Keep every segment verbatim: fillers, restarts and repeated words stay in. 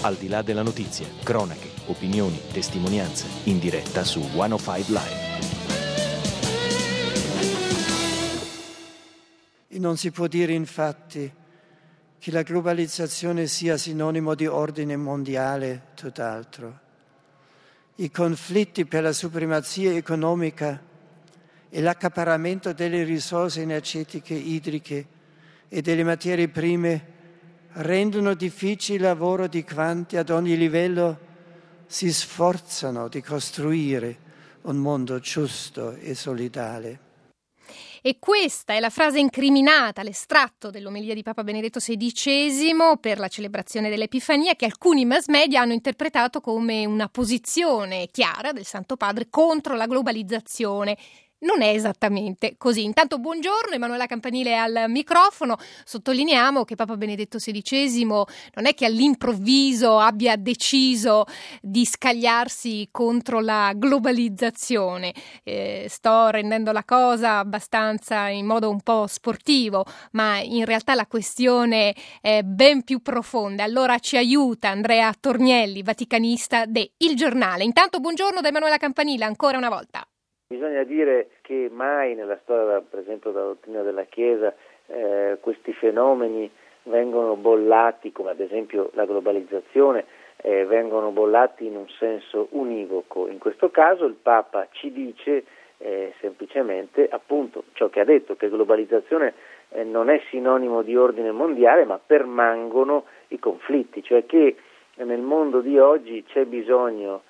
Al di là della notizia, cronache, opinioni, testimonianze, in diretta su centocinque Live. E non si può dire infatti che la globalizzazione sia sinonimo di ordine mondiale, tutt'altro. I conflitti per la supremazia economica e l'accaparramento delle risorse energetiche, idriche e delle materie prime rendono difficile il lavoro di quanti ad ogni livello si sforzano di costruire un mondo giusto e solidale. E questa è la frase incriminata, l'estratto dell'omelia di Papa Benedetto sedicesimo per la celebrazione dell'Epifania, che alcuni mass media hanno interpretato come una posizione chiara del Santo Padre contro la globalizzazione. Non è esattamente così. Intanto buongiorno, Emanuela Campanile al microfono. Sottolineiamo che Papa Benedetto sedicesimo non è che all'improvviso abbia deciso di scagliarsi contro la globalizzazione. Eh, sto rendendo la cosa abbastanza in modo un po' sportivo, ma in realtà la questione è ben più profonda. Allora ci aiuta Andrea Tornielli, vaticanista de Il Giornale. Intanto buongiorno da Emanuela Campanile ancora una volta. Bisogna dire che mai nella storia, per esempio della dottrina della Chiesa, eh, questi fenomeni vengono bollati, come ad esempio la globalizzazione, eh, vengono bollati in un senso univoco. In questo caso il Papa ci dice eh, semplicemente appunto ciò che ha detto, che globalizzazione eh, non è sinonimo di ordine mondiale, ma permangono i conflitti, cioè che nel mondo di oggi c'è bisogno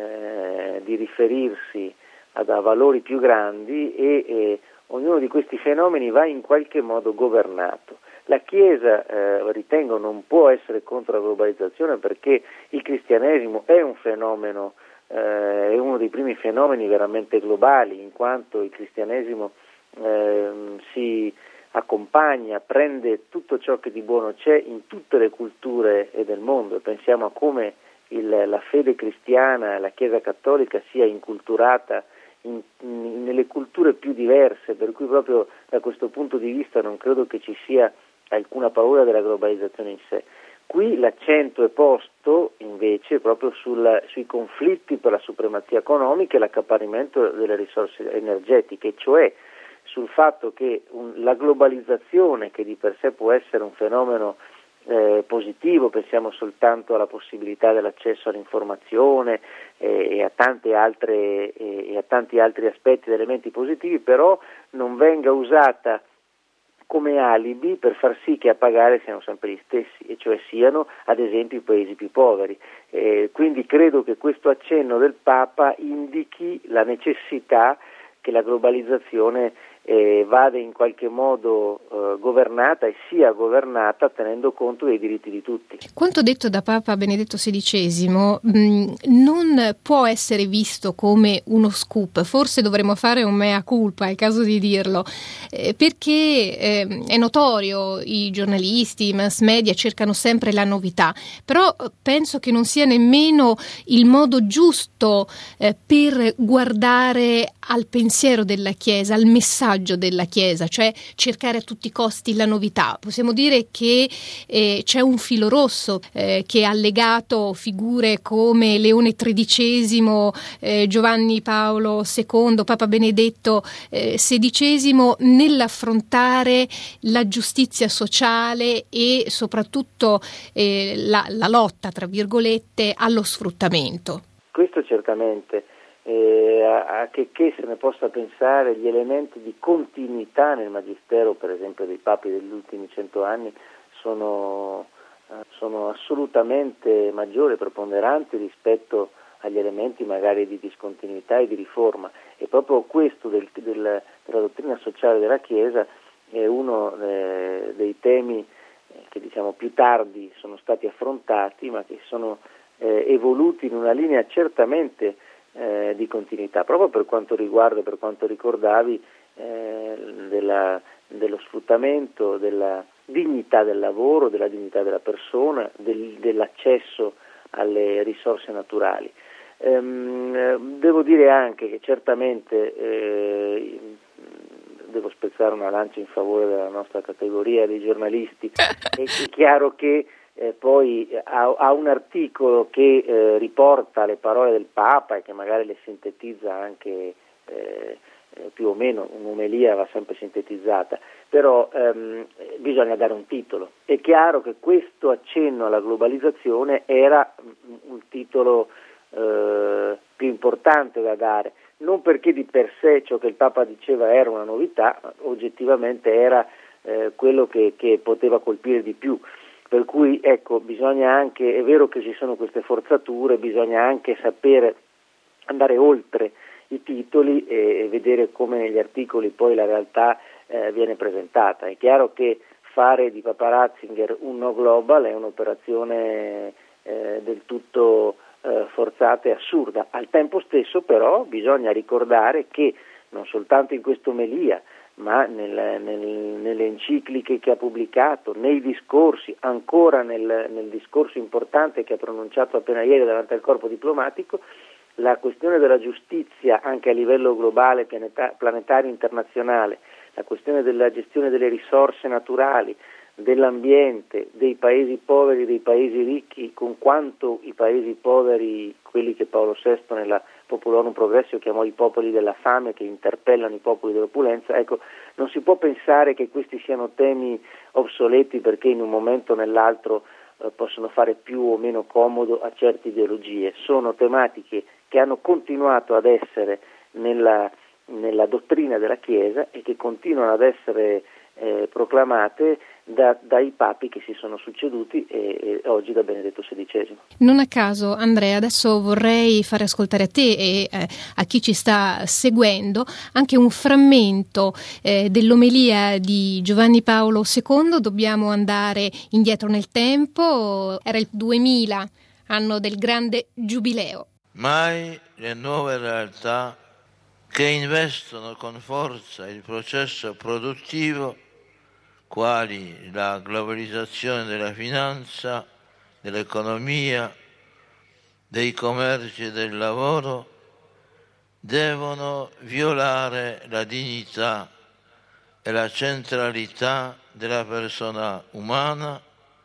eh, di riferirsi ad a valori più grandi e eh, ognuno di questi fenomeni va in qualche modo governato. La Chiesa, eh, ritengo, non può essere contro la globalizzazione perché il cristianesimo è un fenomeno, eh, è uno dei primi fenomeni veramente globali, in quanto il cristianesimo eh, si accompagna, prende tutto ciò che di buono c'è in tutte le culture del mondo. Pensiamo a come il, la fede cristiana, la Chiesa cattolica sia inculturata In, in, nelle culture più diverse, per cui proprio da questo punto di vista non credo che ci sia alcuna paura della globalizzazione in sé. Qui l'accento è posto invece proprio sul, sui conflitti per la supremazia economica e l'accaparramento delle risorse energetiche, cioè sul fatto che un, la globalizzazione, che di per sé può essere un fenomeno Eh, positivo, pensiamo soltanto alla possibilità dell'accesso all'informazione eh, e a tante altre eh, e a tanti altri aspetti ed elementi positivi, però non venga usata come alibi per far sì che a pagare siano sempre gli stessi, e cioè siano ad esempio i paesi più poveri. Eh, quindi credo che questo accenno del Papa indichi la necessità che la globalizzazione eh, vada in qualche modo eh, governata e sia governata tenendo conto dei diritti di tutti. Quanto detto da Papa Benedetto sedicesimo mh, non può essere visto come uno scoop, forse dovremmo fare un mea culpa, è il caso di dirlo, eh, perché eh, è notorio, i giornalisti, i mass media cercano sempre la novità, però penso che non sia nemmeno il modo giusto eh, per guardare al pensiero della Chiesa, al messaggio della Chiesa, cioè cercare a tutti i costi la novità. Possiamo dire che eh, c'è un filo rosso eh, che ha legato figure come Leone tredicesimo, eh, Giovanni Paolo secondo, Papa Benedetto eh, sedicesimo nell'affrontare la giustizia sociale e soprattutto eh, la, la lotta, tra virgolette, allo sfruttamento. Questo certamente. Eh, a, a che, che se ne possa pensare, gli elementi di continuità nel magistero, per esempio dei papi degli ultimi cento anni, sono, eh, sono assolutamente maggiori e preponderanti rispetto agli elementi magari di discontinuità e di riforma, e proprio questo del, del, della dottrina sociale della Chiesa è uno eh, dei temi che diciamo più tardi sono stati affrontati, ma che sono eh, evoluti in una linea certamente Eh, di continuità, proprio per quanto riguarda, per quanto ricordavi, eh, della, dello sfruttamento, della dignità del lavoro, della dignità della persona, del, dell'accesso alle risorse naturali. Ehm, devo dire anche che certamente eh, devo spezzare una lancia in favore della nostra categoria dei giornalisti. È chiaro che eh, poi ha, ha un articolo che eh, riporta le parole del Papa e che magari le sintetizza anche eh, eh, più o meno, un'omelia va sempre sintetizzata, però ehm, bisogna dare un titolo. È chiaro che questo accenno alla globalizzazione era un titolo eh, più importante da dare, non perché di per sé ciò che il Papa diceva era una novità, ma oggettivamente era eh, quello che, che poteva colpire di più. Per cui ecco, bisogna anche, è vero che ci sono queste forzature, bisogna anche sapere andare oltre i titoli e, e vedere come negli articoli poi la realtà eh, viene presentata. È chiaro che fare di Papa Ratzinger un no global è un'operazione eh, del tutto eh, forzata e assurda. Al tempo stesso però bisogna ricordare che non soltanto in questa omelia, ma nel, nel, nelle encicliche che ha pubblicato, nei discorsi, ancora nel, nel discorso importante che ha pronunciato appena ieri davanti al corpo diplomatico, la questione della giustizia anche a livello globale, pianeta, planetario, internazionale, la questione della gestione delle risorse naturali, dell'ambiente, dei paesi poveri, dei paesi ricchi, con quanto i paesi poveri, quelli che Paolo sesto nella Populorum Progressio chiamò i popoli della fame, che interpellano i popoli dell'opulenza, ecco, non si può pensare che questi siano temi obsoleti perché in un momento o nell'altro eh, possono fare più o meno comodo a certe ideologie. Sono tematiche che hanno continuato ad essere nella, nella dottrina della Chiesa e che continuano ad essere eh, proclamate da, dai papi che si sono succeduti e, e oggi da Benedetto sedicesimo. Non a caso, Andrea, adesso vorrei fare ascoltare a te e eh, a chi ci sta seguendo anche un frammento eh, dell'omelia di Giovanni Paolo secondo. Dobbiamo andare indietro nel tempo, era il duemila, anno del grande giubileo. Mai le nuove realtà che investono con forza il processo produttivo, quali la globalizzazione della finanza, dell'economia, dei commerci e del lavoro, devono violare la dignità e la centralità della persona umana,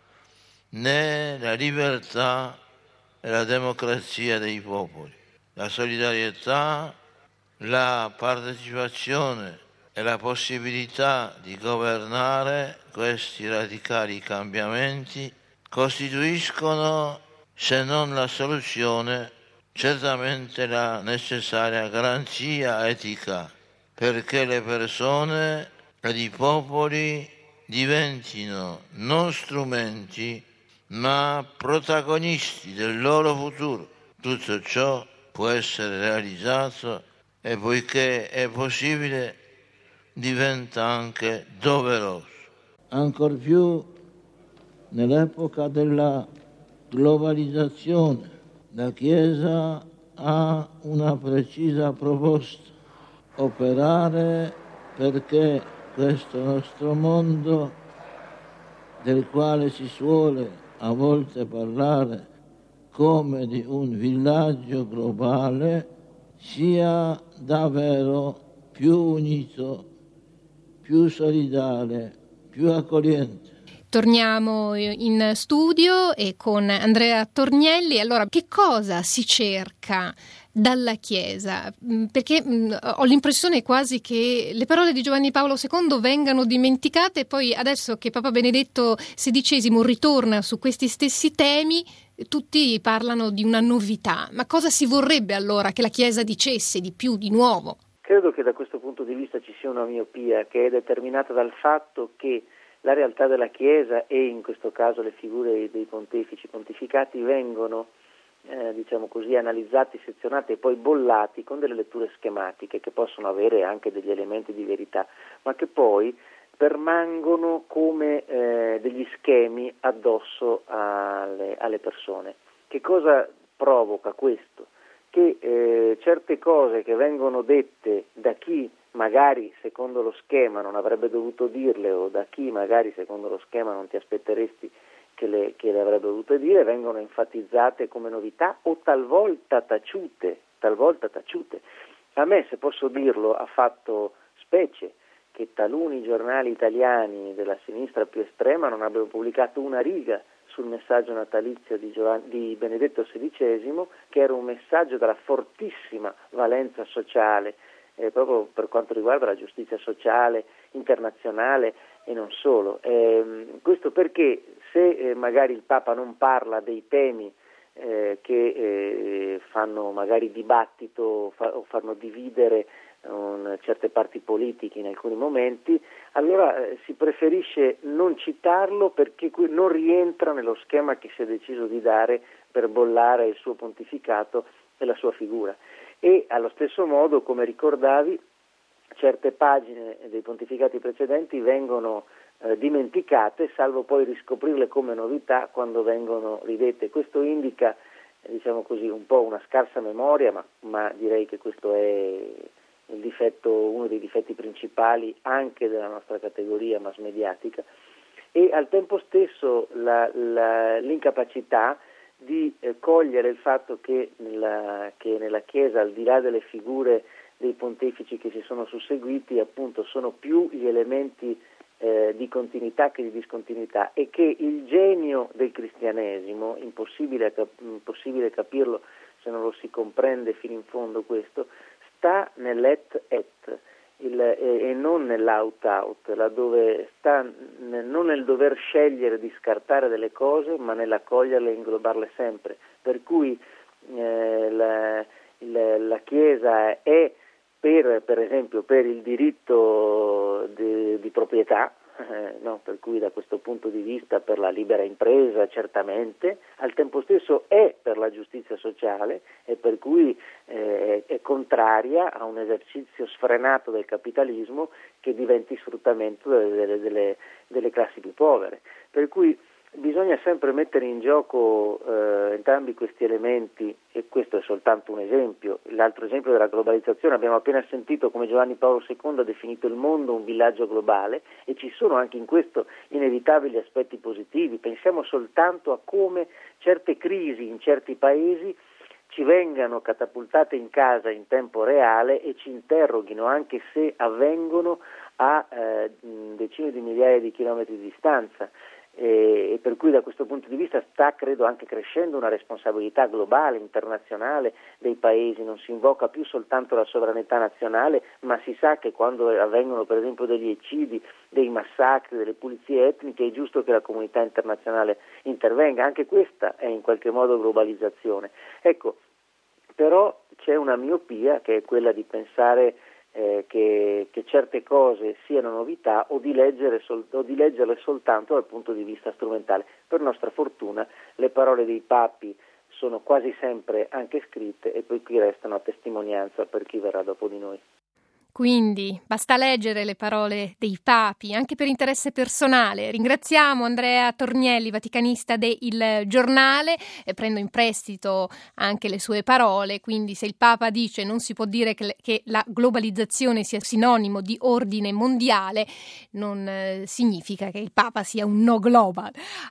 né la libertà e la democrazia dei popoli. La solidarietà, la partecipazione e la possibilità di governare questi radicali cambiamenti costituiscono, se non la soluzione, certamente la necessaria garanzia etica perché le persone ed i popoli diventino non strumenti ma protagonisti del loro futuro. Tutto ciò può essere realizzato e poiché è possibile diventa anche doveroso. Ancor più nell'epoca della globalizzazione la Chiesa ha una precisa proposta: operare perché questo nostro mondo, del quale si suole a volte parlare come di un villaggio globale, sia davvero più unito, più solidale, più accogliente. Torniamo in studio e con Andrea Tornielli. Allora, che cosa si cerca dalla Chiesa? Perché mh, ho l'impressione quasi che le parole di Giovanni Paolo secondo vengano dimenticate e poi adesso che Papa Benedetto sedicesimo ritorna su questi stessi temi, tutti parlano di una novità. Ma cosa si vorrebbe allora che la Chiesa dicesse di più, di nuovo? Credo che da questo punto di vista ci sia una miopia che è determinata dal fatto che la realtà della Chiesa e in questo caso le figure dei pontefici pontificati vengono eh, diciamo così analizzati, sezionati e poi bollati con delle letture schematiche che possono avere anche degli elementi di verità, ma che poi permangono come eh, degli schemi addosso alle, alle persone. Che cosa provoca questo? Che eh, certe cose che vengono dette da chi magari secondo lo schema non avrebbe dovuto dirle o da chi magari secondo lo schema non ti aspetteresti che le, che le avrebbe dovute dire, vengono enfatizzate come novità o talvolta taciute, talvolta taciute. A me, se posso dirlo, ha fatto specie che taluni giornali italiani della sinistra più estrema non abbiano pubblicato una riga sul messaggio natalizio di, Giovanni, di Benedetto sedicesimo, che era un messaggio dalla fortissima valenza sociale, eh, proprio per quanto riguarda la giustizia sociale internazionale e non solo. Eh, questo perché se eh, magari il Papa non parla dei temi eh, che eh, fanno magari dibattito fa, o fanno dividere un, certe parti politiche in alcuni momenti, allora eh, si preferisce non citarlo perché non rientra nello schema che si è deciso di dare per bollare il suo pontificato e la sua figura. E allo stesso modo, come ricordavi, certe pagine dei pontificati precedenti vengono eh, dimenticate, salvo poi riscoprirle come novità quando vengono ridette. Questo indica, eh, diciamo così, un po' una scarsa memoria, ma, ma direi che questo è il difetto, uno dei difetti principali anche della nostra categoria mass mediatica, e al tempo stesso la, la, l'incapacità di eh, cogliere il fatto che nella, che nella Chiesa, al di là delle figure dei pontefici che si sono susseguiti, appunto sono più gli elementi eh, di continuità che di discontinuità, e che il genio del cristianesimo, impossibile, impossibile capirlo se non lo si comprende fino in fondo questo, sta nell'et et il, e, e non nell'aut out, laddove sta n- non nel dover scegliere di scartare delle cose, ma nell'accoglierle e inglobarle sempre. Per cui eh, la, il, la Chiesa è per, per esempio per il diritto di, di proprietà, eh, no? Per cui da questo punto di vista per la libera impresa certamente, al tempo stesso è per la giustizia sociale, e per cui eh, è contraria a un esercizio sfrenato del capitalismo che diventi sfruttamento delle, delle, delle, delle classi più povere. Per cui bisogna sempre mettere in gioco eh, entrambi questi elementi, e questo è soltanto un esempio. L'altro esempio della globalizzazione: abbiamo appena sentito come Giovanni Paolo secondo ha definito il mondo un villaggio globale, e ci sono anche in questo inevitabili aspetti positivi. Pensiamo soltanto a come certe crisi in certi paesi ci vengano catapultate in casa in tempo reale e ci interroghino, anche se avvengono a eh, decine di migliaia di chilometri di distanza. E per cui da questo punto di vista sta, credo, anche crescendo una responsabilità globale, internazionale dei paesi. Non si invoca più soltanto la sovranità nazionale, ma si sa che quando avvengono per esempio degli eccidi, dei massacri, delle pulizie etniche, è giusto che la comunità internazionale intervenga. Anche questa è in qualche modo globalizzazione. Ecco, però c'è una miopia, che è quella di pensare Eh, che, che certe cose siano novità, o di, leggere sol, o di leggerle soltanto dal punto di vista strumentale. Per nostra fortuna le parole dei papi sono quasi sempre anche scritte, e poi qui restano a testimonianza per chi verrà dopo di noi. Quindi basta leggere le parole dei papi, anche per interesse personale. Ringraziamo Andrea Tornielli, vaticanista de Il Giornale, e prendo in prestito anche le sue parole. Quindi se il Papa dice non si può dire che, che la globalizzazione sia sinonimo di ordine mondiale, non eh, significa che il Papa sia un no global.